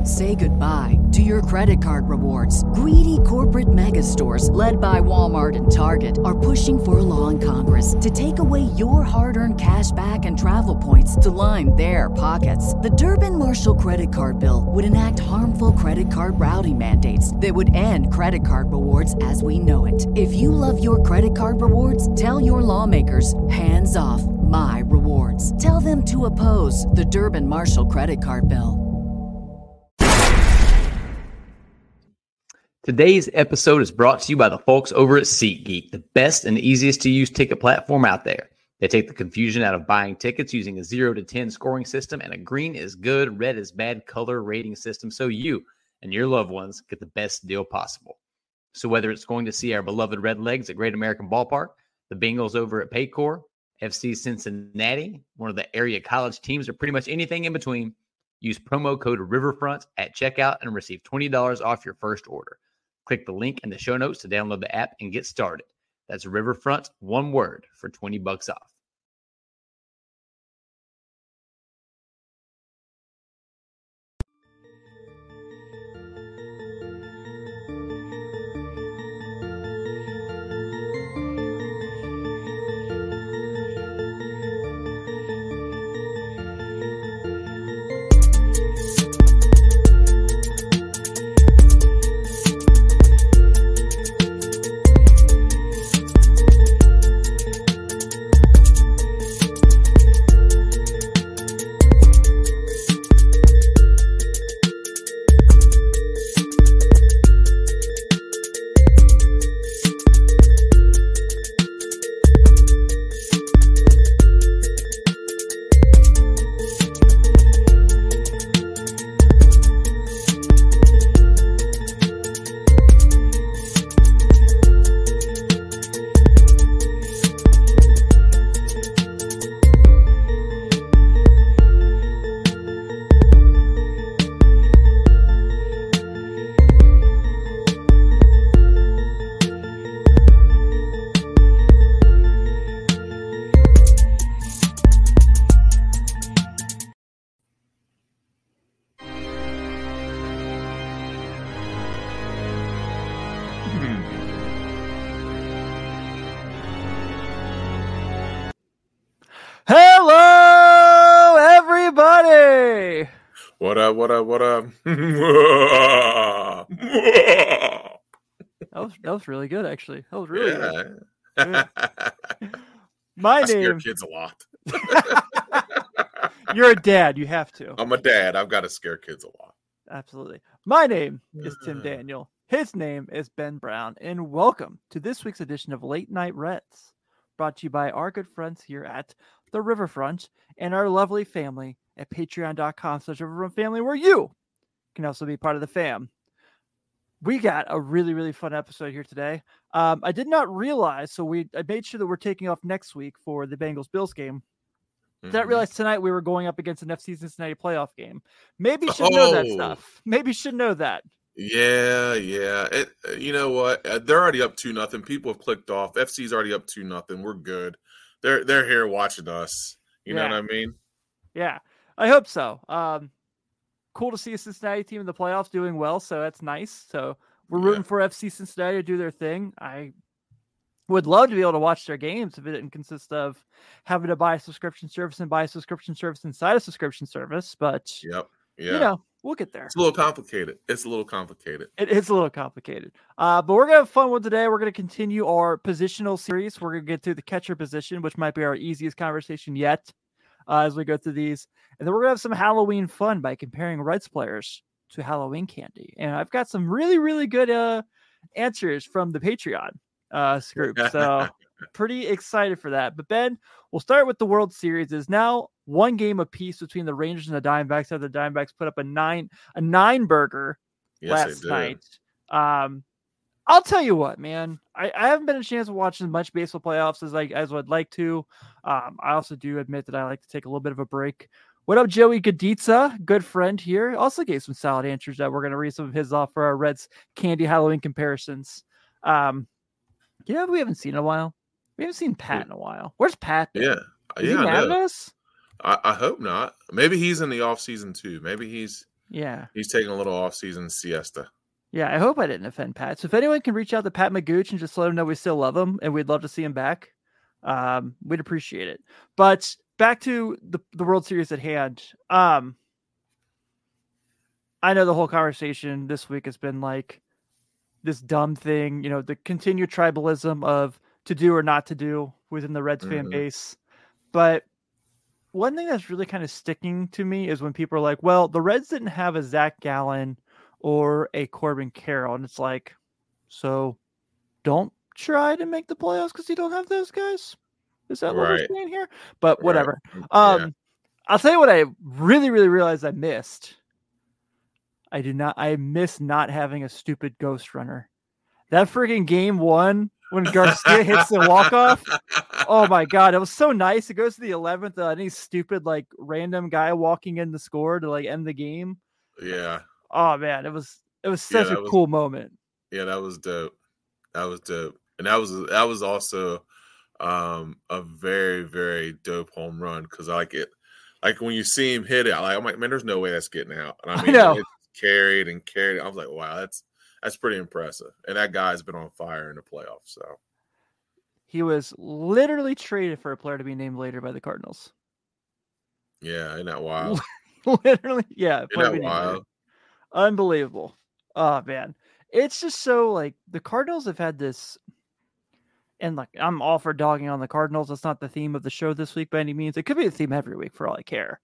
Say goodbye to your credit card rewards. Greedy corporate mega stores, led by Walmart and Target, are pushing for a law in Congress to take away your hard-earned cash back and travel points to line their pockets. The Durbin-Marshall credit card bill would enact harmful credit card routing mandates that would end credit card rewards as we know it. If you love your credit card rewards, tell your lawmakers, hands off my rewards. Tell them to oppose the Durbin-Marshall credit card bill. Today's episode is brought to you by the folks over at SeatGeek, the best and easiest to use ticket platform out there. They take the confusion out of buying tickets using a 0 to 10 scoring system and a green is good, red is bad color rating system so you and your loved ones get the best deal possible. So whether it's going to see our beloved Redlegs at Great American Ballpark, the Bengals over at Paycor, FC Cincinnati, one of the area college teams, or pretty much anything in between, use promo code Riverfront at checkout and receive $20 off your first order. Click the link in the show notes to download the app and get started. That's Riverfront, one word, for $20 off. Hello, everybody! What up? That was really good, actually. That was really good. I scare kids a lot. You're a dad. You have to. I'm a dad. I've got to scare kids a lot. Absolutely. My name is Tim Daniel. His name is Ben Brown. And welcome to this week's edition of Late Night Reds, brought to you by our good friends here at the Riverfront and our lovely family at patreon.com/riverfrontfamily, where you can also be part of the fam. We got a really, really fun episode here today. I did not realize, so I made sure that we're taking off next week for the Bengals-Bills game. Did not realize tonight we were going up against an FC Cincinnati playoff game. Maybe you should know that stuff. Maybe you should know that. Yeah. You know what? They're already up 2-0. People have clicked off. FC's already up 2-0. We're good. They're here watching us. You know what I mean? Yeah, I hope so. Cool to see a Cincinnati team in the playoffs doing well, so that's nice. So we're rooting for FC Cincinnati to do their thing. I would love to be able to watch their games if it didn't consist of having to buy a subscription service and buy a subscription service inside a subscription service. But you know, we'll get there. It's a little complicated. It is a little complicated. But we're going to have fun with today. We're going to continue our positional series. We're going to get through the catcher position, which might be our easiest conversation yet as we go through these. And then we're going to have some Halloween fun by comparing Reds players to Halloween candy. And I've got some really, really good answers from the Patreon group. So pretty excited for that. But Ben, we'll start with the World Series. Is now one game apiece between the Rangers and the Diamondbacks. So the Diamondbacks put up a nine burger last night. I'll tell you what, man. I haven't been a chance of watching as much baseball playoffs as I'd like to. I also do admit that I like to take a little bit of a break. What up, Joey Goditza? Good friend here. Also gave some solid answers that we're going to read some of his off for our Reds candy Halloween comparisons. We haven't seen in a while. We haven't seen Pat in a while. Where's Pat? Is he mad at us? I hope not. Maybe he's in the off season too. Maybe he's Yeah. He's taking a little off-season siesta. Yeah, I hope I didn't offend Pat. So if anyone can reach out to Pat Magooch and just let him know we still love him and we'd love to see him back, we'd appreciate it. But back to the World Series at hand. I know the whole conversation this week has been like this dumb thing, the continued tribalism of to do or not to do within the Reds fan base. But one thing that's really kind of sticking to me is when people are like, well, the Reds didn't have a Zach Gallen or a Corbin Carroll. And it's like, so don't try to make the playoffs because you don't have those guys. Is that what we're saying here? But whatever. Yeah. I'll tell you what I really, really realized I missed. I miss not having a stupid ghost runner. That freaking game 1 when Garcia hits the walk-off. Oh my God. It was so nice. It goes to the 11th. Any stupid, like random guy walking in the score to like end the game. Yeah. Oh man. It was such a cool moment. Yeah. That was dope. And that was also a very, very dope home run. Cause I like it. Like when you see him hit it, I'm like, man, there's no way that's getting out. And I mean, it's carried. I was like, wow, that's pretty impressive. And that guy's been on fire in the playoffs. So he was literally traded for a player to be named later by the Cardinals. Yeah, isn't that wild? Literally, yeah. Isn't that wild? Unbelievable. Oh man. It's just so like the Cardinals have had this, and like I'm all for dogging on the Cardinals. That's not the theme of the show this week by any means. It could be the theme every week for all I care.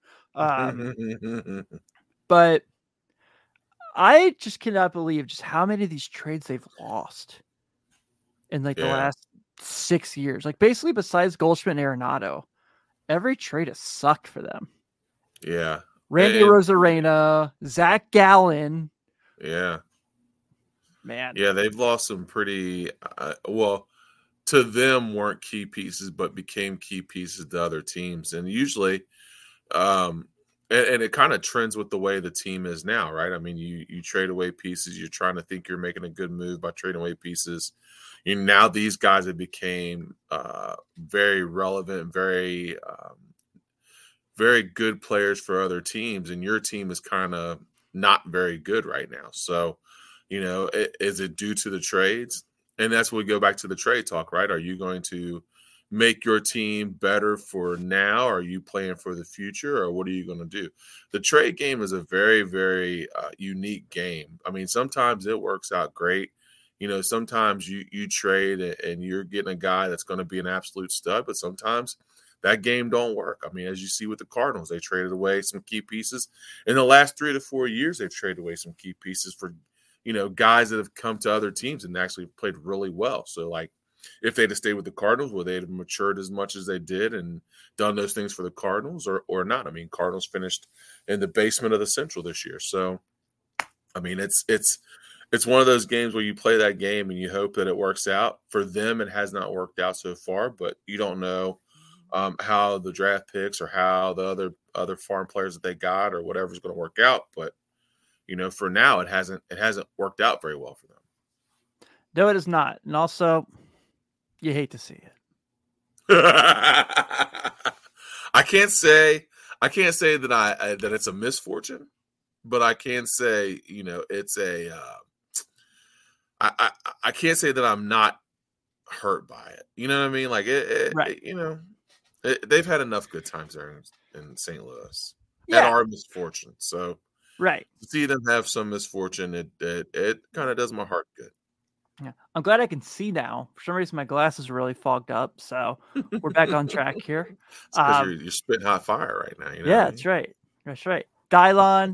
But I just cannot believe just how many of these trades they've lost in like the last 6 years. Like basically besides Goldschmidt and Arenado, every trade has sucked for them. Yeah. Randy Arozarena, Zach Gallen. Yeah. Man. Yeah, they've lost some pretty to them weren't key pieces, but became key pieces to other teams. And usually, and it kind of trends with the way the team is now, right? I mean, you trade away pieces. You're trying to think you're making a good move by trading away pieces. Now these guys have became very relevant, very very good players for other teams, and your team is kind of not very good right now. So, is it due to the trades? And that's when we go back to the trade talk, right? Are you going to make your team better for now? Are you playing for the future, or what are you going to do? The trade game is a very, very unique game. I mean, sometimes it works out great. Sometimes you trade and you're getting a guy that's going to be an absolute stud, but sometimes that game don't work. I mean, as you see with the Cardinals, they traded away some key pieces. In the last 3 to 4 years, they've traded away some key pieces for, guys that have come to other teams and actually played really well. So, like, if they'd have stayed with the Cardinals, would they have matured as much as they did and done those things for the Cardinals or not? I mean, Cardinals finished in the basement of the Central this year. So, I mean, it's one of those games where you play that game and you hope that it works out. For them, it has not worked out so far, but you don't know how the draft picks or how the other farm players that they got or whatever is going to work out. But, for now, it hasn't worked out very well for them. No, it is not. And also, you hate to see it. I can't say that that it's a misfortune, but I can say, it's a I can't say that I'm not hurt by it. You know what I mean? Like they've had enough good times there in St. Louis and our misfortune. So right, to see them have some misfortune, it kind of does my heart good. Yeah, I'm glad I can see now. For some reason, my glasses are really fogged up, so we're back on track here. Because you're spitting hot fire right now. Yeah, that's right. That's right. Dylon.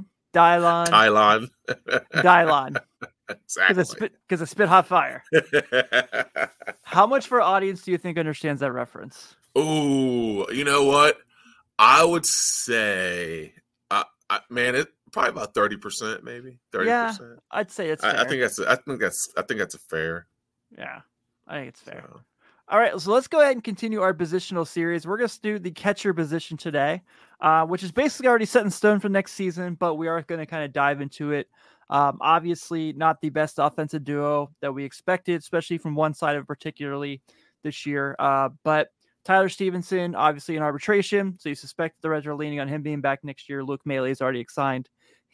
Exactly. Because I spit hot fire. How much for our audience do you think understands that reference? Oh, you know what? I would say, it probably about 30%, maybe 30%. Yeah, I'd say it's fair. I think that's a fair. Yeah, I think it's fair. So. All right, so let's go ahead and continue our positional series. We're going to do the catcher position today, which is basically already set in stone for next season, but we are going to kind of dive into it. Obviously, not the best offensive duo that we expected, especially from one side of particularly this year. But Tyler Stevenson, obviously in arbitration, so you suspect the Reds are leaning on him being back next year. Luke Maile has already signed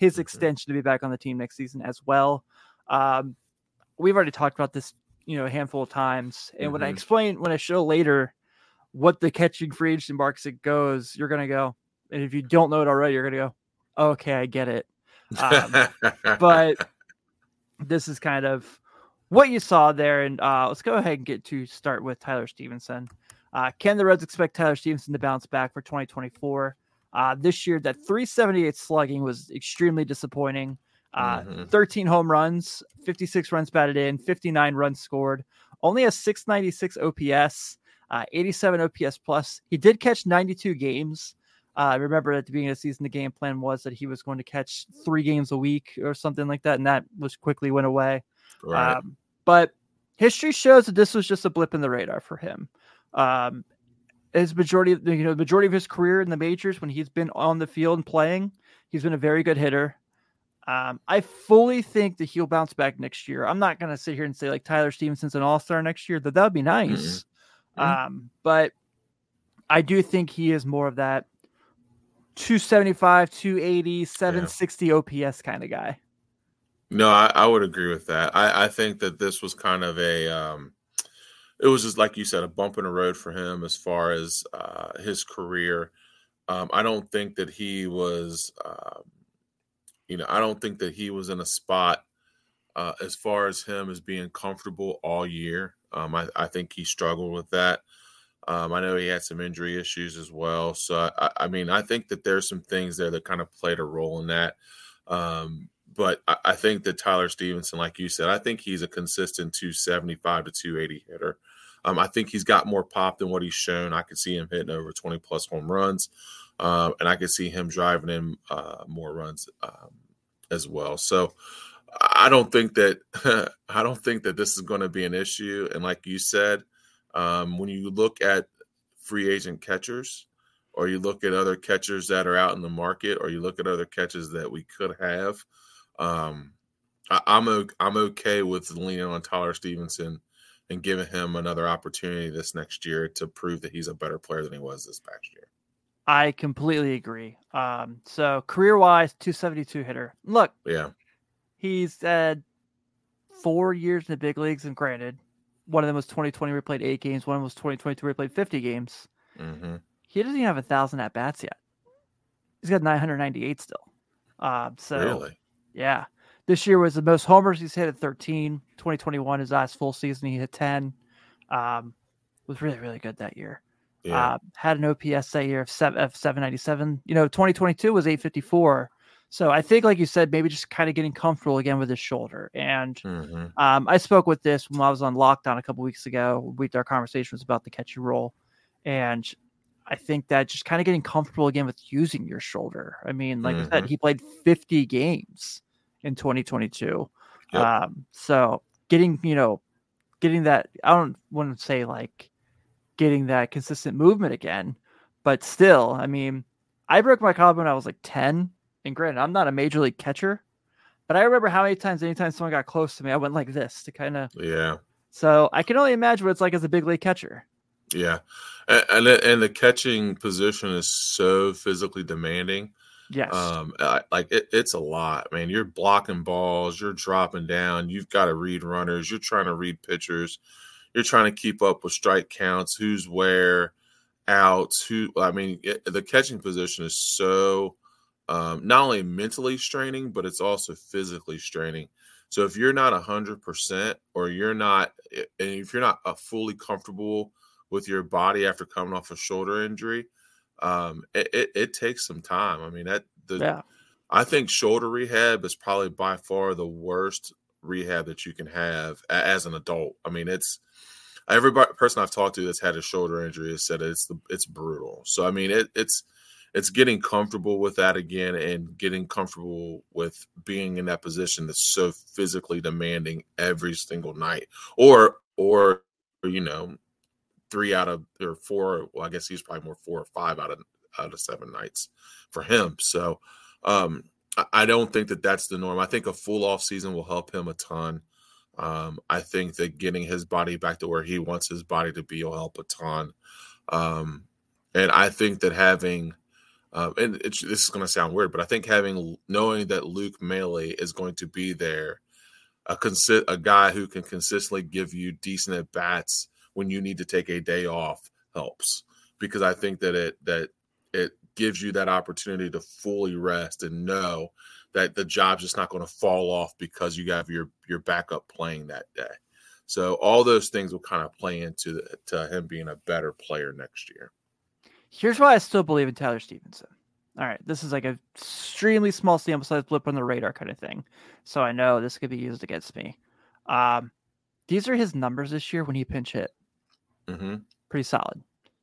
his extension to be back on the team next season as well. We've already talked about this, a handful of times. And when I show later what the catching free agency market goes, you're going to go, and if you don't know it already, you're going to go, okay, I get it. But this is kind of what you saw there. And let's go ahead and start with Tyler Stevenson. Can the Reds expect Tyler Stevenson to bounce back for 2024? This year, that 378 slugging was extremely disappointing. 13 home runs, 56 runs batted in, 59 runs scored, only a 696 OPS, 87 OPS plus. He did catch 92 games. Remember at the beginning of the season, the game plan was that he was going to catch 3 games a week or something like that, and that was quickly went away. Right. But history shows that this was just a blip in the radar for him. His majority of his career in the majors, when he's been on the field and playing, he's been a very good hitter. I fully think that he'll bounce back next year. I'm not going to sit here and say like Tyler Stevenson's an all-star next year, that would be nice. But I do think he is more of that 275, 280, 760 OPS kind of guy. No, I would agree with that. I think that this was kind of it was just like you said, a bump in the road for him as far as his career. I don't think that he was, I don't think that he was in a spot as far as him as being comfortable all year. I think he struggled with that. I know he had some injury issues as well. So, I think that there's some things there that kind of played a role in that. But I think that Tyler Stevenson, like you said, I think he's a consistent 275 to 280 hitter. I think he's got more pop than what he's shown. I could see him hitting over 20-plus home runs, and I could see him driving in more runs as well. So I don't think that this is going to be an issue. And like you said, when you look at free agent catchers, or you look at other catchers that are out in the market, or you look at other catchers that we could have, I'm okay with leaning on Tyler Stevenson and giving him another opportunity this next year to prove that he's a better player than he was this past year. I completely agree. So career-wise, 272 hitter. Look, he's had 4 years in the big leagues, and granted, one of them was 2020 where he played 8 games. One of them was 2022 where he played 50 games. He doesn't even have 1,000 at-bats yet. He's got 998 still. Really? Yeah. This year was the most homers he's hit at 13. 2021, his last full season, he hit 10. Was really, really good that year. Yeah. Had an OPS that year of 797. 2022 was 854. So I think, like you said, maybe just kind of getting comfortable again with his shoulder. And I spoke with this when I was on lockdown a couple weeks ago. Our conversation was about the catching role. And I think that just kind of getting comfortable again with using your shoulder. I mean, like I said, he played 50 games in 2022. Yep. So getting that, I don't want to say like getting that consistent movement again, but still, I mean, I broke my collarbone when I was like 10. And granted, I'm not a major league catcher, but I remember how many times, anytime someone got close to me, I went like this to kind of. Yeah. So I can only imagine what it's like as a big league catcher. Yeah. And the catching position is so physically demanding. Yes. It's a lot, man. You're blocking balls, you're dropping down, you've got to read runners, you're trying to read pitchers, you're trying to keep up with strike counts, who's where, outs, the catching position is so not only mentally straining, but it's also physically straining. So if you're not 100%, or if you're not fully comfortable with your body after coming off a shoulder injury, it takes some time. I mean, I think shoulder rehab is probably by far the worst rehab that you can have as an adult. I mean, it's every person I've talked to that's had a shoulder injury has said it's brutal. So I mean, it's getting comfortable with that again, and getting comfortable with being in that position that's so physically demanding every single night, or 3 out of or 4. Well, I guess he's probably more 4 or 5 out of 7 nights for him. So I don't think that that's the norm. I think a full off season will help him a ton. I think that getting his body back to where he wants his body to be will help a ton. And I think that having And this is going to sound weird, but I think knowing that Luke Maile is going to be there, a guy who can consistently give you decent at bats when you need to take a day off helps, because I think that it gives you that opportunity to fully rest and know that the job's just not going to fall off because you have your backup playing that day. So all those things will kind of play into to him being a better player next year. Here's why I still believe in Tyler Stevenson. All right, this is like an extremely small sample size blip on the radar kind of thing, so I know this could be used against me. These are his numbers this year when he pinch hit. Mm-hmm. Pretty solid.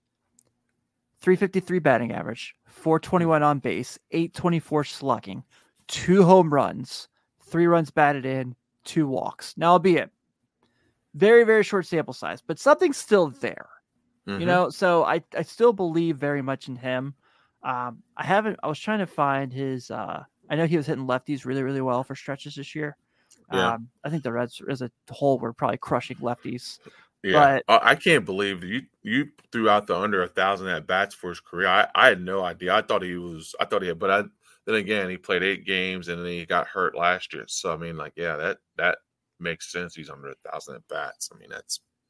353 batting average, 421 on base, 824 slugging, 2 home runs, 3 runs batted in, 2 walks. Now, albeit very, very short sample size, but something's still there. Mm-hmm. So I still believe very much in him. I was trying to find his, I know he was hitting lefties really, really well for stretches this year. Yeah. I think the Reds as a whole were probably crushing lefties. Yeah. But I can't believe you threw out the under 1,000 at bats for his career. I had no idea. Then again, he played 8 games and then he got hurt last year. So, I mean, like, yeah, that makes sense. He's under 1,000 at bats. I mean,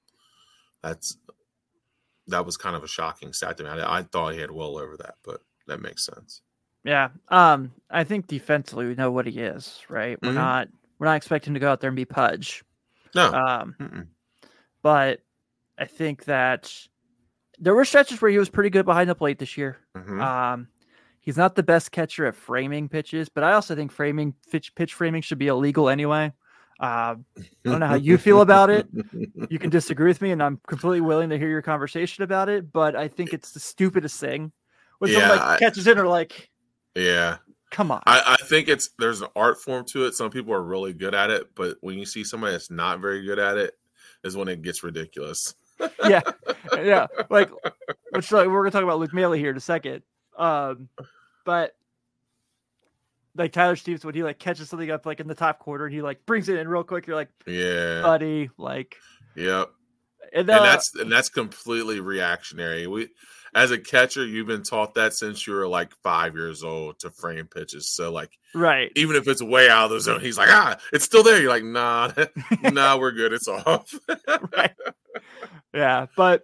that was kind of a shocking stat to me. I thought he had well over that, but that makes sense. yeah, I think defensively we know what he is, right? Mm-hmm. We're not expecting to go out there and be Pudge. No. But I think that there were stretches where he was pretty good behind the plate this year. Mm-hmm. He's not the best catcher at framing pitches, but I also think pitch framing should be illegal anyway. I don't know how you feel about it. You can disagree with me, and I'm completely willing to hear your conversation about it. But I think it's the stupidest thing when someone catches it or like, yeah, come on. I think there's an art form to it. Some people are really good at it, but when you see somebody that's not very good at it, is when it gets ridiculous. yeah. Like, we're gonna talk about Luke Maile here in a second. But like Tyler Stevenson, when he like catches something up like in the top quarter and he like brings it in real quick, you're like, yeah, buddy, like, yep. And that's completely reactionary. As a catcher, you've been taught that since you were like 5 years old to frame pitches. So like, right, even if it's way out of the zone, he's like, it's still there. You're like, nah, we're good. It's off. Right. Yeah, but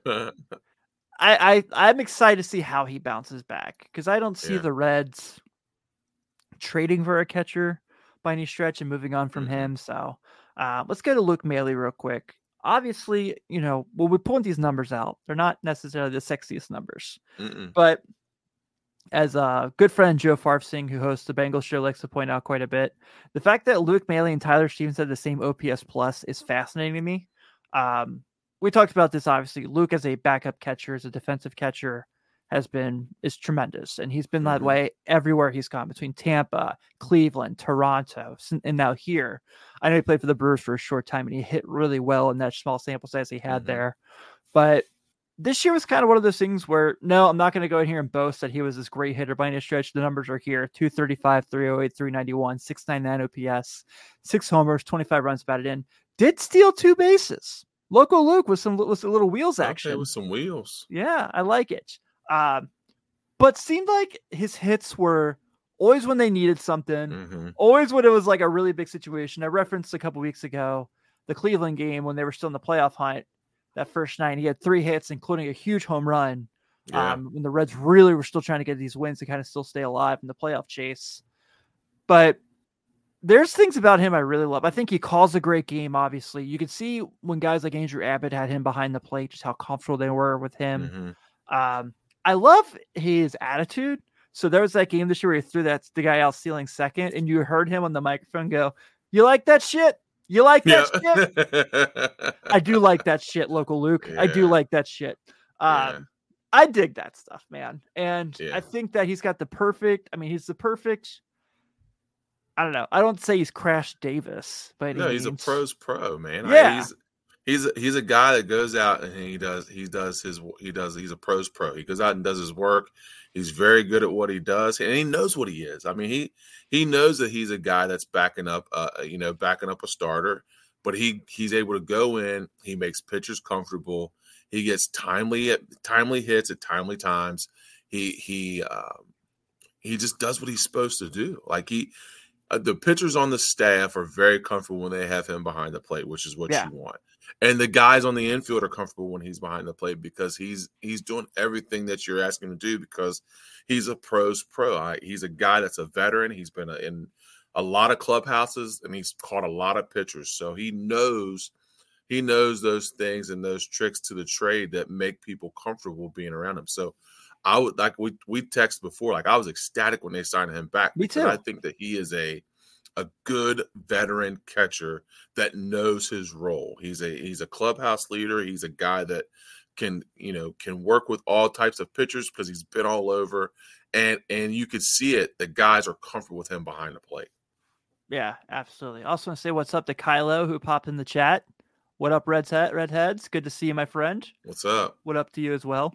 I'm excited to see how he bounces back because I don't see the Reds trading for a catcher by any stretch and moving on from him. So let's go to Luke Maile real quick. Obviously, when we point these numbers out, they're not necessarily the sexiest numbers. But as a good friend Joe Farfsing, who hosts the Bengals show, likes to point out quite a bit, the fact that Luke Maile and Tyler Stevenson have the same OPS plus is fascinating to me. We talked about this, obviously. Luke as a backup catcher, as a defensive catcher, is tremendous. And he's been that way everywhere he's gone, between Tampa, Cleveland, Toronto, and now here. I know he played for the Brewers for a short time and he hit really well in that small sample size he had there. But this year was kind of one of those things where, no, I'm not going to go in here and boast that he was this great hitter by any stretch. The numbers are here: 235, 308, 391, 699 OPS, 6 homers, 25 runs batted in. Did steal 2 bases. Local Luke with a little wheels action. Okay, with some wheels. Yeah, I like it. But seemed like his hits were always when they needed something, always when it was like a really big situation. I referenced a couple weeks ago the Cleveland game when they were still in the playoff hunt. That first night, he had 3 hits, including a huge home run. When the Reds really were still trying to get these wins to kind of still stay alive in the playoff chase. But there's things about him I really love. I think he calls a great game, obviously. You could see when guys like Andrew Abbott had him behind the plate, just how comfortable they were with him. I love his attitude. So there was that game this year where he threw the guy out stealing second, and you heard him on the microphone go, "You like that shit? You like that shit?" I do like that shit, Local Luke. I do like that shit. I dig that stuff, man. And I think that he's got he's the perfect, I don't know. I don't say he's Crash Davis, but he's a pro's pro, man. Yeah. He's a guy that goes out and he's a pro's pro. He goes out and does his work. He's very good at what he does, and he knows what he is. I mean, he knows that he's a guy that's backing up a starter, but he's able to go in. He makes pitchers comfortable. He gets timely hits at timely times. He he just does what he's supposed to do. Like the pitchers on the staff are very comfortable when they have him behind the plate, which is what you want. And the guys on the infield are comfortable when he's behind the plate because he's doing everything that you're asking him to do because he's a pro's pro. He's a guy that's a veteran. He's been in a lot of clubhouses and he's caught a lot of pitchers. So he knows those things and those tricks to the trade that make people comfortable being around him. So I would like we texted before, like I was ecstatic when they signed him back. Me too. I think that he is a good veteran catcher that knows his role. He's a clubhouse leader. He's a guy that can work with all types of pitchers because he's been all over. And you could see it. The guys are comfortable with him behind the plate. Yeah, absolutely. I also want to say what's up to Kylo who popped in the chat. What up, Redheads? Good to see you, my friend. What's up? What up to you as well?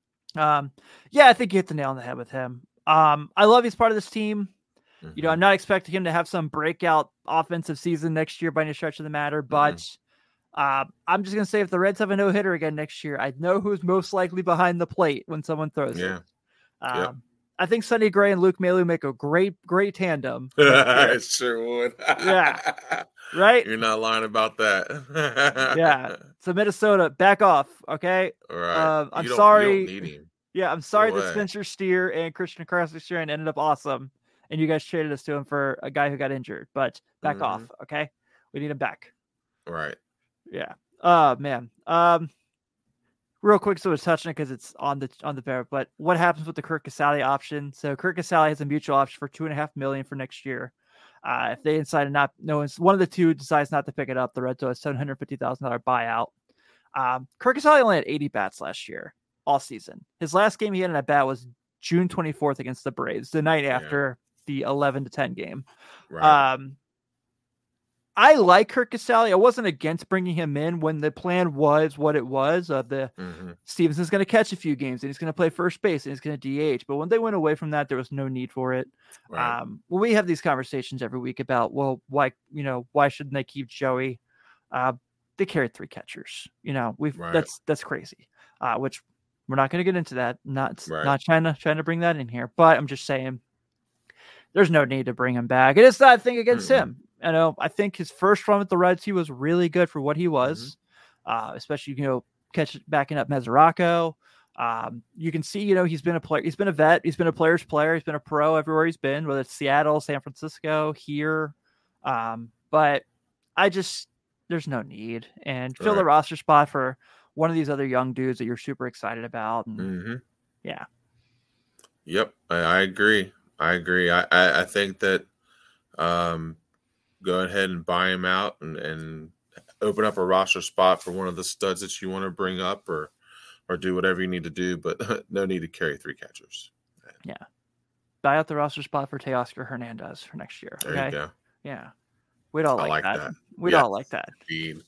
I think you hit the nail on the head with him. I love he's part of this team. Mm-hmm. I'm not expecting him to have some breakout offensive season next year by any stretch of the matter, but I'm just going to say if the Reds have a no-hitter again next year, I know who's most likely behind the plate when someone throws it. I think Sonny Gray and Luke Mailloux make a great tandem. I sure would. Yeah. Right? You're not lying about that. Yeah. So Minnesota, back off, okay? All right. I'm sorry. You don't need him. Yeah, I'm sorry that Spencer Steer and Christian Carlson ended up awesome, and you guys traded us to him for a guy who got injured. But back off, okay? We need him back. Right. Yeah. Man. Real quick, so it's touching it because it's on the pair. But what happens with the Curt Casali option? So Curt Casali has a mutual option for $2.5 million for next year. If they decide one of the two decides not to pick it up, the Reds owe a $750,000 buyout. Curt Casali only had 80 bats last year, all season. His last game he had in at bat was June 24th against the Braves, the night after the 11-10 game. Right. I like Curt Casali. I wasn't against bringing him in when the plan was what it was. Stevenson's going to catch a few games and he's going to play first base and he's going to DH. But when they went away from that, there was no need for it. Right. We have these conversations every week about, why shouldn't they keep Joey? They carried 3 catchers. That's crazy. Which we're not going to get into that. Not trying to bring that in here, but I'm just saying there's no need to bring him back. And it's not a thing against him. I think his first run with the Reds, he was really good for what he was, especially, backing up Mesoraco. You can see, he's been a player. He's been a vet. He's been a player's player. He's been a pro everywhere he's been, whether it's Seattle, San Francisco, here. But there's no need. And fill the roster spot for one of these other young dudes that you're super excited about. And, Yeah. Yep. I agree. I think that go ahead and buy him out and open up a roster spot for one of the studs that you want to bring up or do whatever you need to do, but no need to carry 3 catchers. Yeah. Buy out the roster spot for Teoscar Hernandez for next year. Okay? There you go. Yeah. We'd all like that. We'd all like that. Indeed.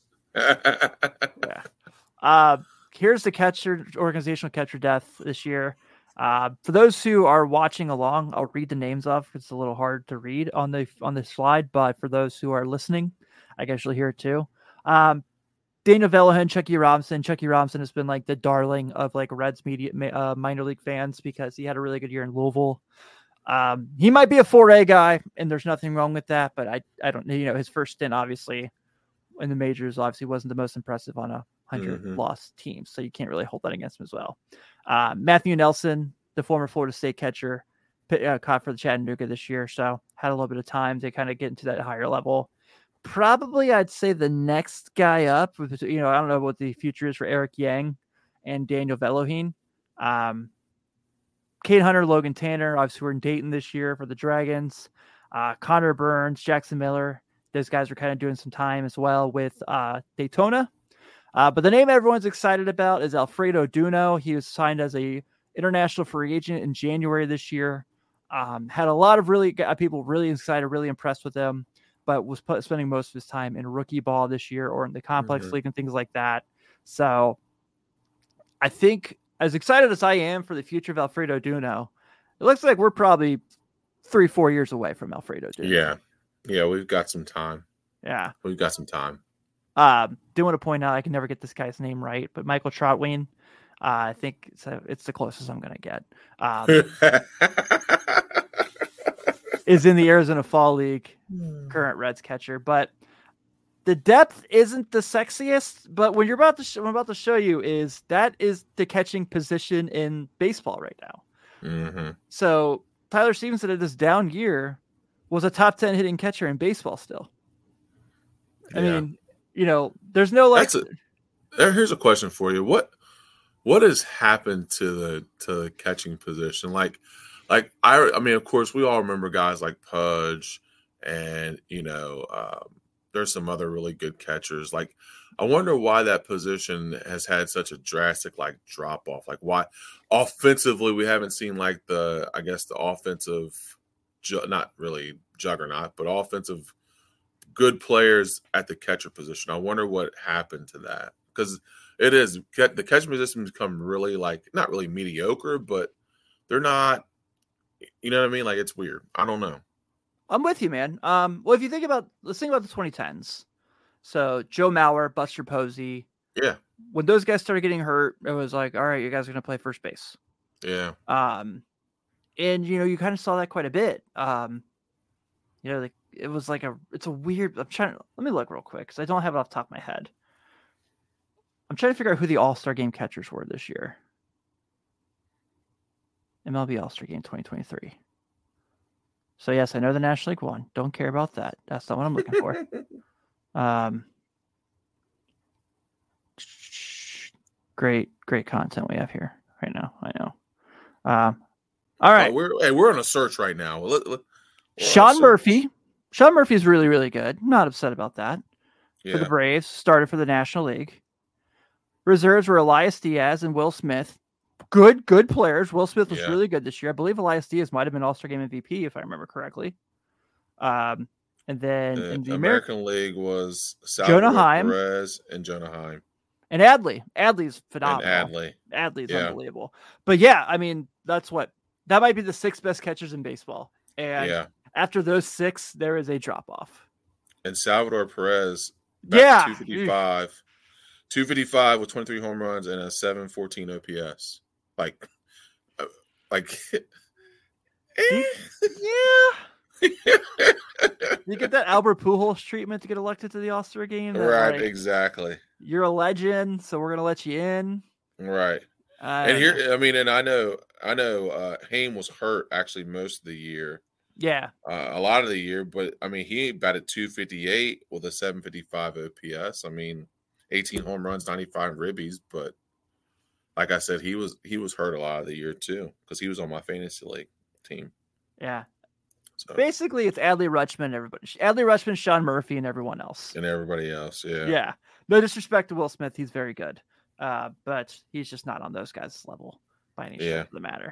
Yeah. Here's the organizational catcher death this year. For those who are watching along, I'll read the names off. It's a little hard to read on the slide, but for those who are listening, I guess you'll hear it too. Daniel Velahan, Chucky Robinson. Chucky Robinson has been like the darling of like Reds media, minor league fans because he had a really good year in Louisville. He might be a 4A guy, and there's nothing wrong with that. But I don't, his first stint obviously in the majors obviously wasn't the most impressive on a 100-loss team, so you can't really hold that against him as well. Matthew Nelson, the former Florida State catcher, caught for the Chattanooga this year, so had a little bit of time to kind of get into that higher level. Probably, I'd say the next guy up, I don't know what the future is for Eric Yang and Daniel Velahan. Cade Hunter, Logan Tanner, obviously we're in Dayton this year for the Dragons. Connor Burns, Jackson Miller, those guys are kind of doing some time as well with Daytona. But the name everyone's excited about is Alfredo Duno. He was signed as a international free agent in January this year. Had a lot of really people really excited, really impressed with him, but was spending most of his time in rookie ball this year or in the complex league and things like that. So I think as excited as I am for the future of Alfredo Duno, it looks like we're probably 3-4 years away from Alfredo Duno. Yeah, we've got some time. Yeah. We've got some time. Do want to point out I can never get this guy's name right, but Michael Troutwine, I think it's the closest I'm going to get. is in the Arizona Fall League, current Reds catcher. But the depth isn't the sexiest. But when what I'm about to show you is that is the catching position in baseball right now. Mm-hmm. So Tyler Stevenson at this down year was a top 10 hitting catcher in baseball still. I mean, there's no like. Here's a question for you. What has happened to the catching position? Like I mean, of course, we all remember guys like Pudge, and there's some other really good catchers. Like, I wonder why that position has had such a drastic drop off. Like, why offensively we haven't seen the offensive, not really juggernaut, but offensive good players at the catcher position. I wonder what happened to that, because the catching position has become really not really mediocre, but they're not. You know what I mean? Like, it's weird. I don't know. I'm with you, man. Well, if you let's think about the 2010s. So Joe Mauer, Buster Posey. Yeah. When those guys started getting hurt, it was like, all right, you guys are going to play first base. Yeah. And you kind of saw that quite a bit. It was it's a weird. Let me look real quick because I don't have it off the top of my head. I'm trying to figure out who the All-Star Game catchers were this year. MLB All-Star Game 2023. So yes, I know the National League won. Don't care about that. That's not what I'm looking for. Great content we have here right now. I know. All right. We're on a search right now. Sean Murphy. Sean Murphy is really, really good. I'm not upset about that. Yeah. For the Braves, started for the National League. Reserves were Elias Diaz and Will Smith. Good players. Will Smith was really good this year. I believe Elias Diaz might have been All-Star Game MVP, if I remember correctly. And then in the American League was Salvador Perez and Jonah Heim. And Adley. Adley's phenomenal. And Adley's unbelievable. But yeah, I mean, that might be the 6 best catchers in baseball. And after those 6, there is a drop-off. And Salvador Perez, 255 with 23 home runs and a 714 OPS. You get that Albert Pujols treatment to get elected to the All-Star game. Right, exactly. You're a legend, so we're gonna let you in. Right. And I know Haim was hurt actually most of the year. Yeah. A lot of the year, but I mean, he batted 258 with a 755 OPS. I mean, 18 home runs, 95 ribbies, but like I said, he was hurt a lot of the year too, because he was on my fantasy league team. Yeah. So basically, it's Adley Rutschman, everybody. Adley Rutschman, Sean Murphy, and everyone else. And everybody else, yeah. Yeah. No disrespect to Will Smith, he's very good, but he's just not on those guys' level by any shape of the matter.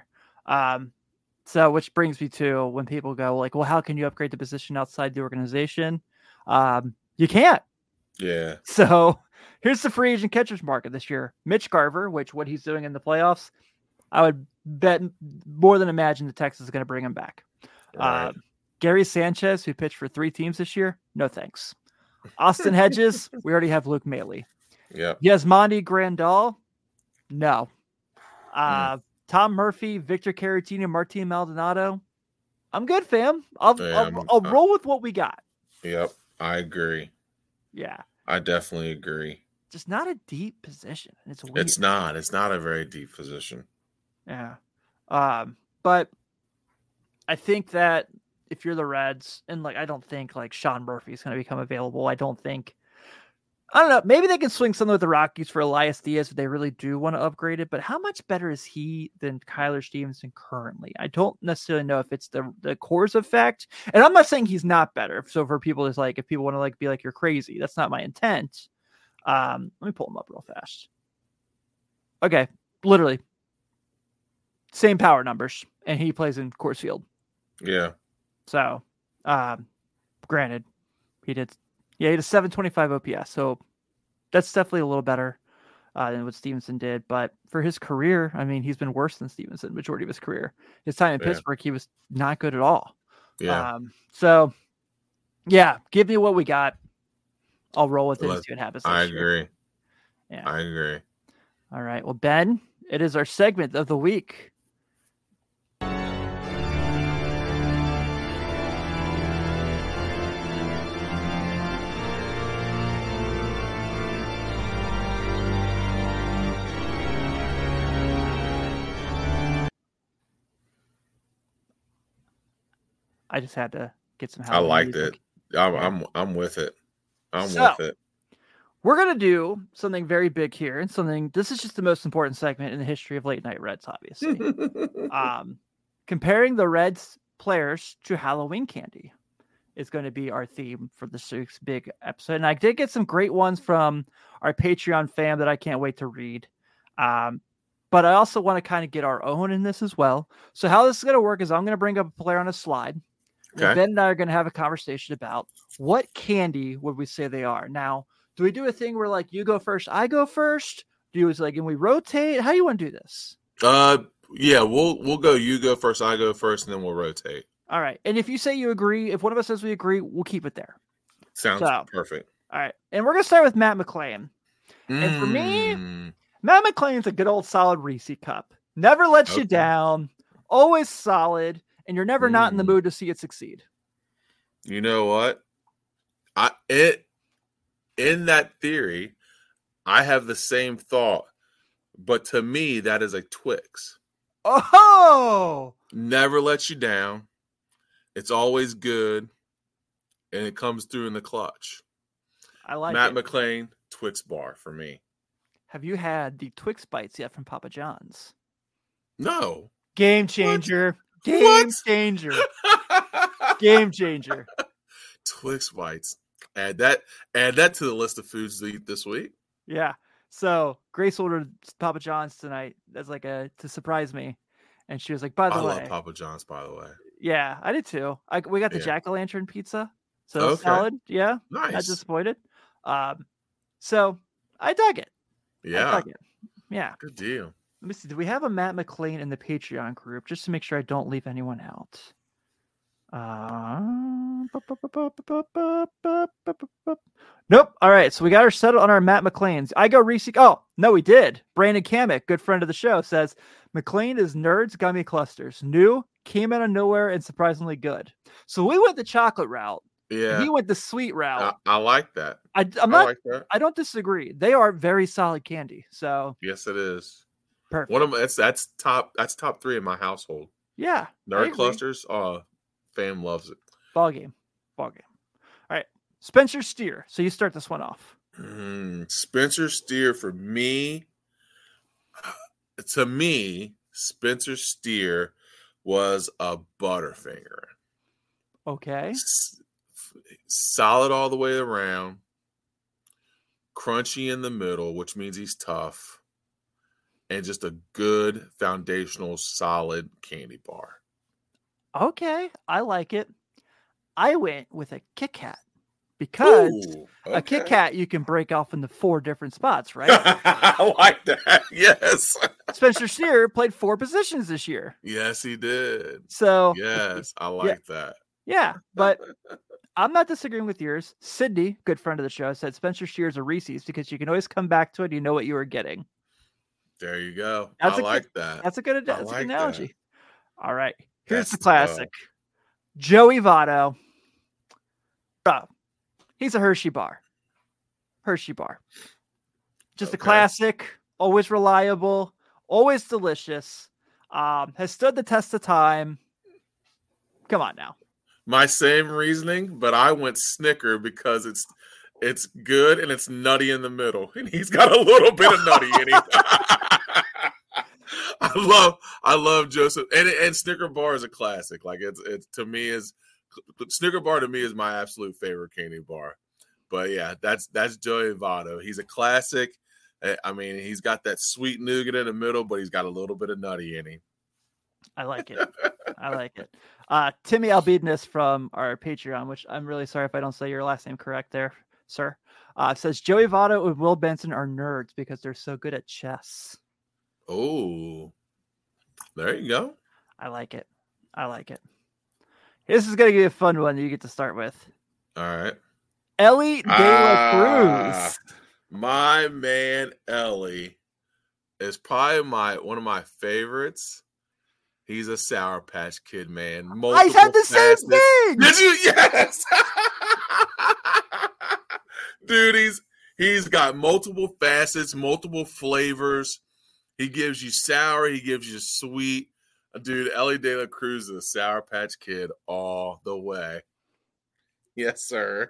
So, which brings me to when people go like, "Well, how can you upgrade the position outside the organization?" You can't. Yeah. So here's the free agent catchers market this year. Mitch Garver, what he's doing in the playoffs, I would bet more than imagine the Texans is going to bring him back. Right. Gary Sanchez, who pitched for 3 teams this year, no thanks. Austin Hedges, we already have Luke Maile. Yeah. Yasmani Grandal, no. Tom Murphy, Victor Caratini, Martin Maldonado. I'm good, fam. I'll roll with what we got. Yep, I agree. Yeah. I definitely agree. Just not a deep position. It's weird. It's not. It's not a very deep position. Yeah. But I think that if you're the Reds, and I don't think Sean Murphy is going to become available. I don't know. Maybe they can swing something with the Rockies for Elias Diaz if they really do want to upgrade it. But how much better is he than Kyler Stevenson currently? I don't necessarily know if it's the Coors effect. And I'm not saying he's not better. So for people, it's if people want to be you're crazy, that's not my intent. Let me pull him up real fast. Okay. Literally. Same power numbers. And he plays in Coors Field. Yeah. So, granted, he had a 725 OPS. So that's definitely a little better than what Stevenson did. But for his career, I mean, he's been worse than Stevenson majority of his career. His time in Pittsburgh, he was not good at all. Yeah. So, yeah, give me what we got. I'll roll with it and see what happens. I agree. Yeah. I agree. All right. Well, Ben, it is our segment of the week. I just had to get some I Halloween liked music. it. I'm with it. I'm So, with it. We're going to do something very big here, and this is just the most important segment in the history of late night Reds, obviously. Comparing the Reds players to Halloween candy is going to be our theme for this week's big episode. And I did get some great ones from our Patreon fam that I can't wait to read. But I also want to kind of get our own in this as well. So how this is going to work is I'm going to bring up a player on a slide. Okay. And Ben and I are going to have a conversation about what candy would we say they are. Now, do we do a thing where like you go first, I go first? Do you and we rotate? How do you want to do this? Yeah, we'll go. You go first, I go first, and then we'll rotate. All right. And if you say you agree, if one of us says we agree, we'll keep it there. Sounds perfect. All right. And we're going to start with Matt McLain. And for me, Matt McLain's a good old solid Reese cup. Never lets you down. Always solid. And you're never not in the mood to see it succeed. You know what? In that theory, I have the same thought. But to me, that is a Twix. Oh! Never lets you down. It's always good. And it comes through in the clutch. I like Matt it. McLain, Twix bar for me. Have you had the Twix bites yet from Papa John's? No. Game changer. Game changer. Game changer. Twix bites. Add that to the list of foods to eat this week. Yeah. So Grace ordered Papa John's tonight. That's to surprise me. And she was like, by the way. I love Papa John's, by the way. Yeah, I did too. We got the jack-o'-lantern pizza. So Okay. salad. Yeah. Nice. Not disappointed. So I dug it. Yeah. Yeah. Good deal. Let me see. Do we have a Matt McLain in the Patreon group just to make sure I don't leave anyone out? Nope. All right. So we got her settled on our Matt McLain's. I go Reese. Oh, no, we did. Brandon Kamek, good friend of the show, says McLain is Nerds Gummy Clusters. New, came out of nowhere, and surprisingly good. So we went the chocolate route. Yeah. He went the sweet route. I like that. I like that. I don't disagree. They are very solid candy. So yes, it is. Perfect. One of them, that's top 3 in my household. Yeah. Nerd clusters. Fam loves it. Ball game. All right. Spencer Steer. So you start this one off. Spencer Steer for me. To me, Spencer Steer was a Butterfinger. Okay. Solid all the way around. Crunchy in the middle, which means he's tough. And just a good foundational solid candy bar. Okay. I like it. I went with a Kit Kat because a Kit Kat you can break off into 4 different spots, right? I like that. Yes. Spencer Steer played 4 positions this year. Yes, he did. So yes, I like that. Yeah, but I'm not disagreeing with yours. Sydney, good friend of the show, said Spencer Steer's a Reese's because you can always come back to it. You know what you were getting. There you go. I like that. That's a good analogy. All right. Here's the That's classic. Joey Votto. Bro, he's a Hershey bar. Just a classic, always reliable, always delicious. Has stood the test of time. Come on now. My same reasoning, but I went Snicker because it's good and it's nutty in the middle, and he's got a little bit of nutty in him. I love Joseph, and Snicker bar is a classic. Like it's to me is Snicker bar to me is my absolute favorite candy bar. But yeah, that's Joey Votto. He's a classic. I mean, he's got that sweet nougat in the middle, but he's got a little bit of nutty in him. I like it. Timmy Albedness from our Patreon, which I'm really sorry if I don't say your last name correct there, sir, says Joey Votto and Will Benson are nerds because they're so good at chess. Oh, there you go. I like it. This is going to be a fun one that you get to start with. All right. Ellie De La Cruz. My man Ellie is probably one of my favorites. He's a Sour Patch Kid man. I had the same thing. Did you? Yes. Dude, he's got multiple facets, multiple flavors. He gives you sour. He gives you sweet. Dude, Ellie De La Cruz is a Sour Patch Kid all the way. Yes, sir.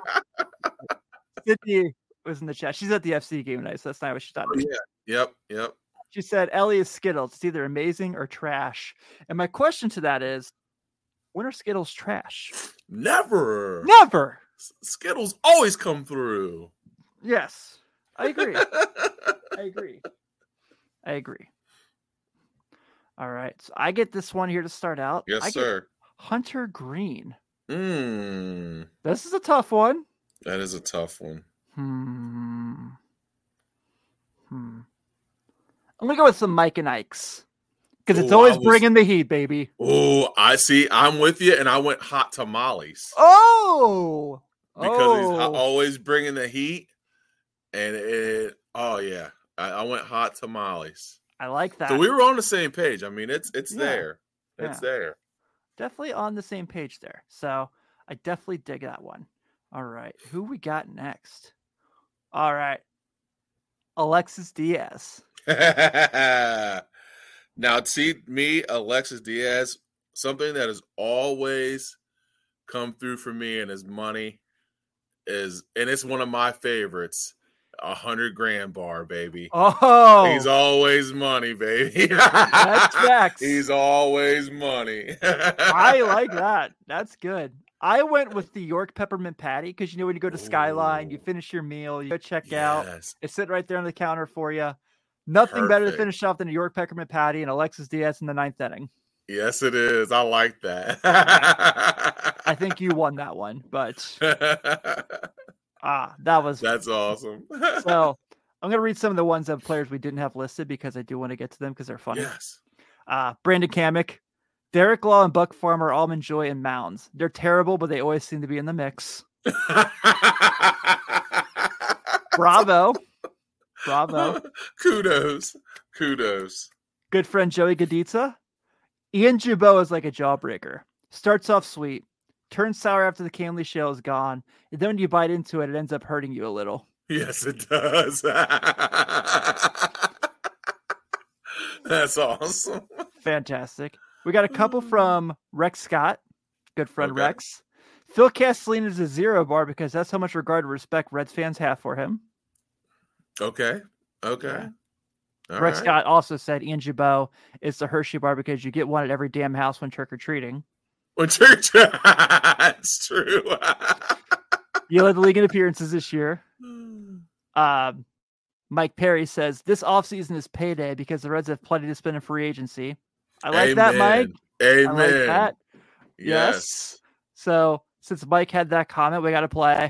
Sydney was in the chat. She's at the FC game tonight, so that's not what she thought. Yeah. Yep. She said Ellie is Skittles. It's either amazing or trash. And my question to that is, when are Skittles trash? Never. Skittles always come through. Yes, I agree. I agree. All right. So I get this one here to start out. Yes, sir. Hunter Green. This is a tough one. That is a tough one. I'm going to go with some Mike and Ike's. Because it's always bringing the heat, baby. Oh, I see. I'm with you, and I went hot tamales. Oh! Because he's always bringing the heat. And I went hot tamales. I like that. So we were on the same page. I mean, it's there. It's there. Definitely on the same page there. So I definitely dig that one. All right. Who we got next? All right. Alexis Diaz. Now, see, me, Alexis Diaz, something that has always come through for me and his money and it's one of my favorites, 100-gram bar, baby. Oh, he's always money, baby. That's facts. He's always money. I like that. That's good. I went with the York peppermint patty because when you go to Skyline, you finish your meal, you go check out. It's sitting right there on the counter for you. Nothing better to finish off than a York peppermint patty and Alexis Diaz in the 9th inning. Yes, it is. I like that. I think you won that one, but that's awesome. So I'm going to read some of the ones of players we didn't have listed because I do want to get to them because they're funny. Yes. Brandon Kamick, Derek Law, and Buck Farmer, Almond Joy, and Mounds. They're terrible, but they always seem to be in the mix. Bravo. Kudos. Good friend Joey Gaditza. Ian Jabot is like a jawbreaker. Starts off sweet, turns sour after the Canley shell is gone, and then when you bite into it, it ends up hurting you a little. Yes, it does. That's awesome. Fantastic. We got a couple from Rex Scott, good friend Rex. Phil Castellini is a 0 bar because that's how much regard and respect Reds fans have for him. Okay. Yeah. Rex Scott also said Ian Jabot is the Hershey bar because you get one at every damn house when trick-or-treating. That's true. You led the league in appearances this year. Mike Perry says, this offseason is payday because the Reds have plenty to spend in free agency. I like that, Mike. Amen. I like that. Yes. So, since Mike had that comment, we got to play.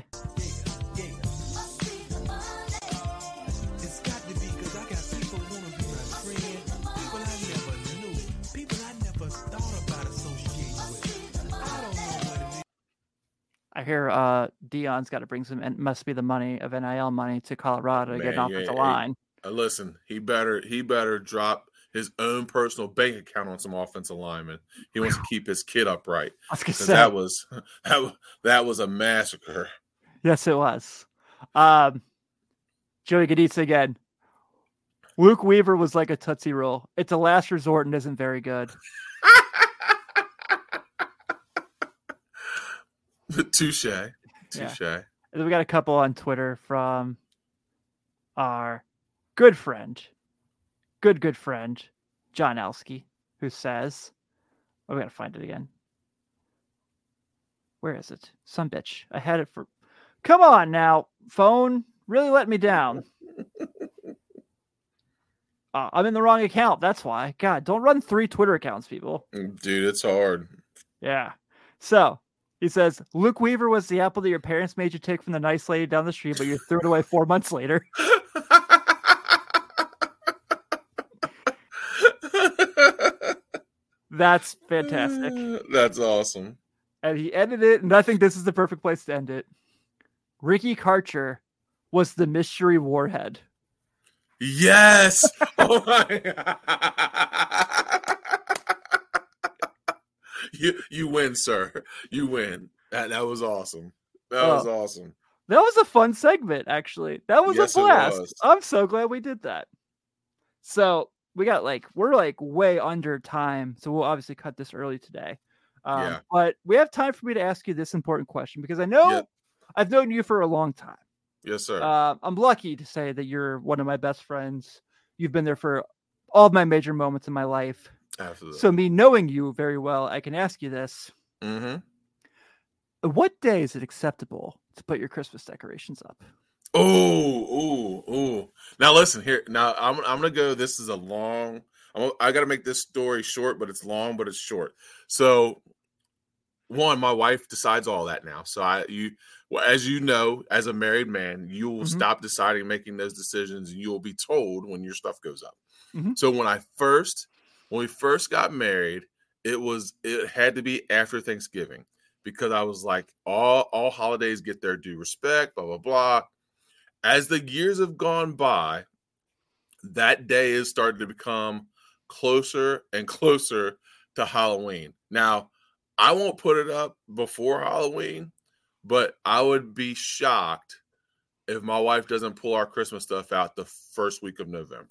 I hear Dion's got to bring some, and must be the money of NIL money to Colorado to get an offensive line. Listen, he better drop his own personal bank account on some offensive linemen. He wants to keep his kid upright. I was gonna say that was a massacre. Yes, it was. Joey Gaditza again. Luke Weaver was like a Tootsie Roll. It's a last resort and isn't very good. Touche. Yeah. And we got a couple on Twitter from our good friend, John Elsky, who says, we got to find it again. Where is it? Some bitch. I had it for, come on now, phone, really let me down. I'm in the wrong account. That's why. God, don't run 3 Twitter accounts, people. Dude, it's hard. Yeah. So, he says, Luke Weaver was the apple that your parents made you take from the nice lady down the street, but you threw it away 4 months later. That's fantastic. That's awesome. And he ended it, and I think this is the perfect place to end it. Ricky Karcher was the mystery warhead. Yes! Oh my God. You win, sir. You win. That was awesome. That was awesome. That was a fun segment, actually. That was a blast. I'm so glad we did that. So we're like way under time, so we'll obviously cut this early today. Yeah. But we have time for me to ask you this important question because I know Yeah. I've known you for a long time. Yes, sir. I'm lucky to say that you're one of my best friends. You've been there for all of my major moments in my life. Absolutely. So me knowing you very well, I can ask you this. Mm-hmm. What day is it acceptable to put your Christmas decorations up? Oh. Now listen here. Now I'm gonna go. This is a long. I got to make this story short, but it's long, but it's short. So, one, my wife decides all that now. So as you know, as a married man, you will stop deciding, making those decisions, and you will be told when your stuff goes up. Mm-hmm. So when we first got married, it had to be after Thanksgiving because I was like, all holidays get their due respect, blah blah blah. As the years have gone by, that day is starting to become closer and closer to Halloween. Now, I won't put it up before Halloween, but I would be shocked if my wife doesn't pull our Christmas stuff out the first week of November.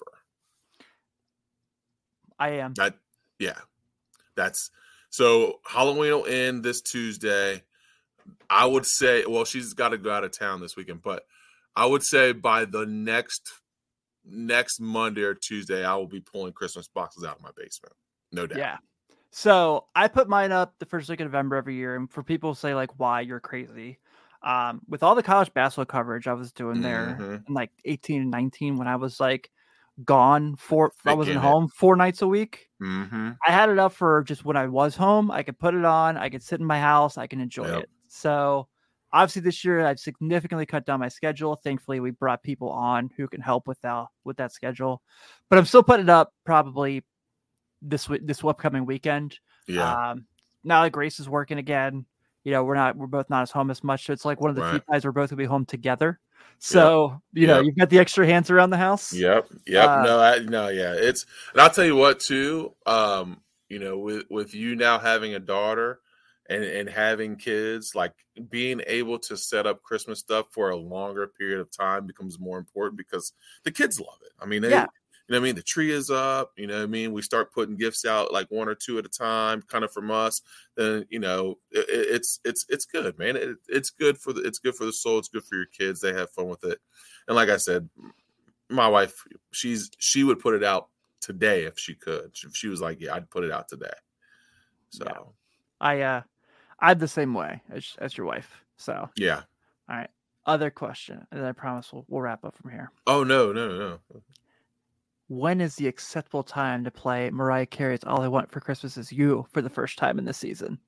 I am. That's so Halloween will end this Tuesday. I would say, well, she's got to go out of town this weekend, but I would say by the next Monday or Tuesday, I will be pulling Christmas boxes out of my basement. No doubt. Yeah. So I put mine up the first week of November every year. And for people to say like, why you're crazy. With all the college basketball coverage I was doing there in like 18 and 19, when I was like gone I wasn't home 4 nights a week. Mm-hmm. I had it up for just when I was home. I could put it on. I could sit in my house. I can enjoy it. So obviously this year I've significantly cut down my schedule. Thankfully we brought people on who can help with that schedule, but I'm still putting it up probably this upcoming weekend. Yeah. Now that Grace is working again, you know, we're both not as home as much. So it's like one of the few times we're both gonna be home together. So, you know, you've got the extra hands around the house. Yep. No, yeah. And I'll tell you what too, you know, with you now having a daughter and having kids, like being able to set up Christmas stuff for a longer period of time becomes more important because the kids love it. I mean, you know what I mean? The tree is up, you know what I mean? We start putting gifts out like 1 or 2 at a time, kind of from us. Then, you know, it's good, man. It's good for the soul. It's good for your kids. They have fun with it. And like I said, my wife, she would put it out today if she could. If she was like, yeah, I'd put it out today. So I'm the same way as your wife. So yeah. All right. Other question, and then I promise we'll wrap up from here. Oh no. When is the acceptable time to play Mariah Carey's "All I Want for Christmas Is You" for the first time in this season?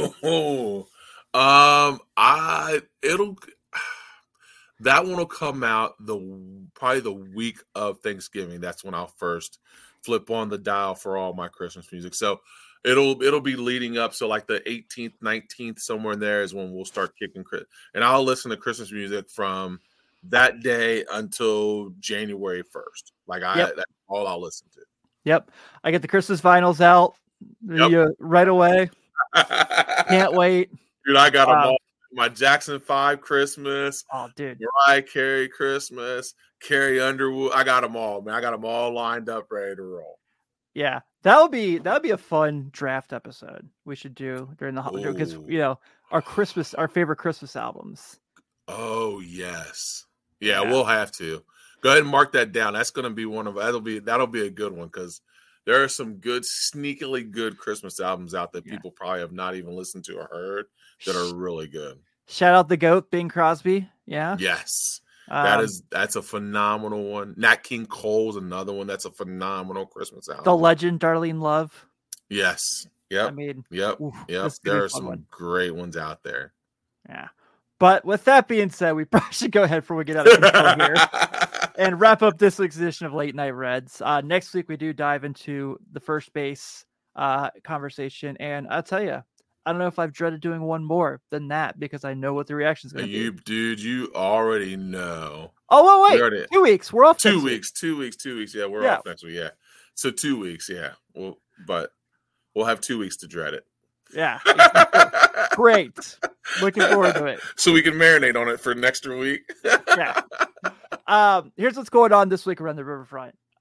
That one will come out probably the week of Thanksgiving. That's when I'll first flip on the dial for all my Christmas music. So it'll be leading up. So like the 18th, 19th, somewhere in there is when we'll start kicking. And I'll listen to Christmas music from that day until January 1st. Like that's all I'll listen to. Yep. I get the Christmas vinyls out right away. Can't wait. Dude, I got them all. My Jackson 5 Christmas. Oh, dude. Mariah Carey Christmas. Carrie Underwood. I got them all, man. I got them all lined up, ready to roll. Yeah. That would be a fun draft episode we should do during the holiday because, you know, our favorite Christmas albums. Oh, yes. Yeah, we'll have to. Go ahead and mark that down. That's going to be that'll be a good one because there are some good, sneakily good Christmas albums out that people probably have not even listened to or heard that are really good. Shout out the GOAT, Bing Crosby. Yeah. Yes. That's a phenomenal one. Nat King Cole's another one. That's a phenomenal Christmas album. The legend, Darlene Love. Yes. Yep. I mean, yep. There are some great ones out there. Yeah. But with that being said, we probably should go ahead before we get out of control here and wrap up this week's edition of Late Night Reds. Next week, we do dive into the first base conversation. And I'll tell you, I don't know if I've dreaded doing one more than that because I know what the reaction is going to be. Dude, you already know. Oh, wait. 2 weeks. We're off. 2 weeks. 2 weeks. 2 weeks. Yeah, we're off next week. Yeah. So 2 weeks. Yeah. But we'll have 2 weeks to dread it. Yeah. Great. Looking forward to it. So we can marinate on it for next week. Yeah. Here's what's going on this week around the riverfront.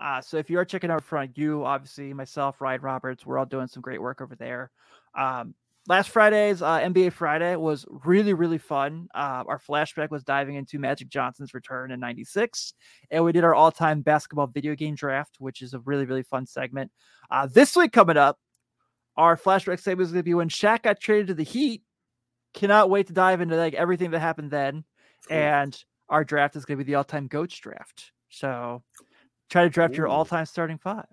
So if you are checking out Front U, obviously myself, Ryan Roberts, we're all doing some great work over there. Last Friday's NBA Friday was really, really fun. Our flashback was diving into Magic Johnson's return in '96, and we did our all-time basketball video game draft, which is a really, really fun segment. This week coming up, our flashback segment is going to be when Shaq got traded to the Heat. Cannot wait to dive into like everything that happened then, and our draft is going to be the all-time GOATs draft. So try to draft your all-time starting five.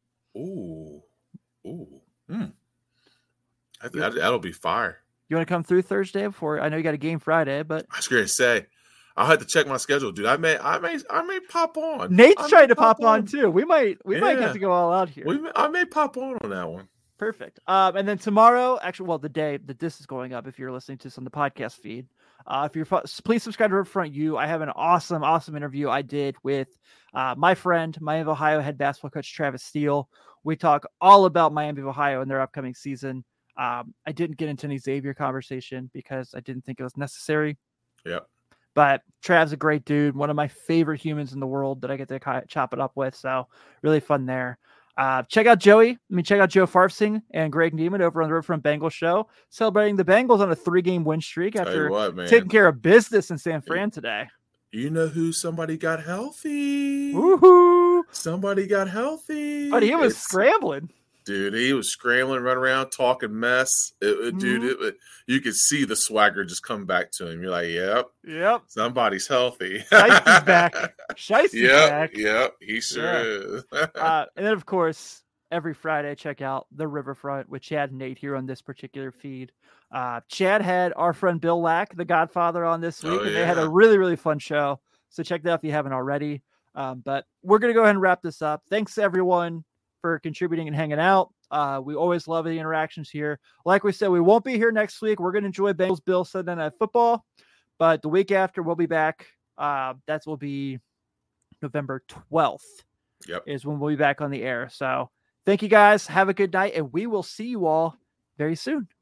That'll be fire. You want to come through Thursday before? I know you got a game Friday, but I was going to say I'll have to check my schedule, dude. I may pop on. Nate's trying to pop on too. We might get to go all out here. I may pop on that one. Perfect. And then tomorrow, actually, well, the day that this is going up, if you're listening to this on the podcast feed, please subscribe to Front U. I have an awesome interview I did with my friend, Miami of Ohio head basketball coach Travis Steele. We talk all about Miami of Ohio and their upcoming season. I didn't get into any Xavier conversation because I didn't think it was necessary. Yep. But Trav's a great dude, one of my favorite humans in the world that I get to chop it up with. So really fun there. Check out Joe Farfsing and Greg Neiman over on the Road from Bengals show, celebrating the Bengals on a 3-game win streak after taking care of business in San Fran today. You know who somebody got healthy? Woohoo! Somebody got healthy. But he was scrambling. Dude, he was scrambling, running around, talking mess. Dude, you could see the swagger just come back to him. You're like, yep, somebody's healthy. Shicey's back. Back. Yep, he sure is. And then, of course, every Friday, check out The Riverfront with Chad and Nate here on this particular feed. Chad had our friend Bill Lack, the Godfather, on this week, and they had a really, really fun show. So check that out if you haven't already. But we're going to go ahead and wrap this up. Thanks, everyone, for contributing and hanging out. We always love the interactions here. Like we said, we won't be here next week. We're going to enjoy Bengals Bills Sunday Night Football, but the week after we'll be back. That will be November 12th. Yep. Is when we'll be back on the air. So thank you guys. Have a good night, and we will see you all very soon.